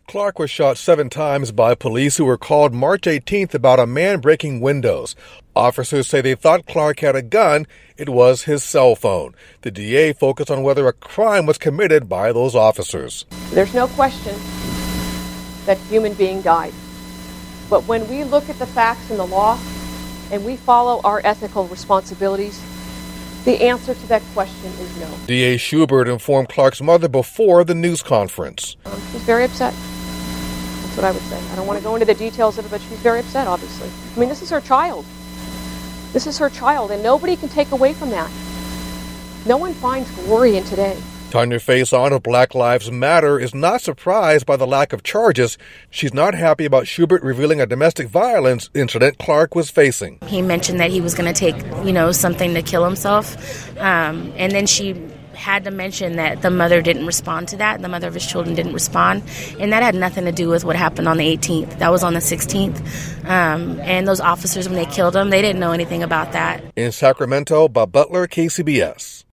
Clark was shot 7 times by police who were called March 18th about a man breaking windows. Officers say they thought Clark had a gun. It was his cell phone. The DA focused on whether a crime was committed by those officers. There's no question that a human being died. But when we look at the facts and the law and we follow our ethical responsibilities, the answer to that question is no. DA Schubert informed Clark's mother before the news conference. She's very upset. That's what I would say. I don't want to go into the details of it, but she's very upset, obviously. I mean, this is her child. This is her child, and nobody can take away from that. No one finds glory in today. Tanya Faison of Black Lives Matter is not surprised by the lack of charges. She's not happy about Schubert revealing a domestic violence incident Clark was facing. He mentioned that he was going to take, something to kill himself. And then she had to mention that the mother didn't respond to that. The mother of his children didn't respond. And that had nothing to do with what happened on the 18th. That was on the 16th. And those officers, when they killed him, they didn't know anything about that. In Sacramento, Bob Butler, KCBS.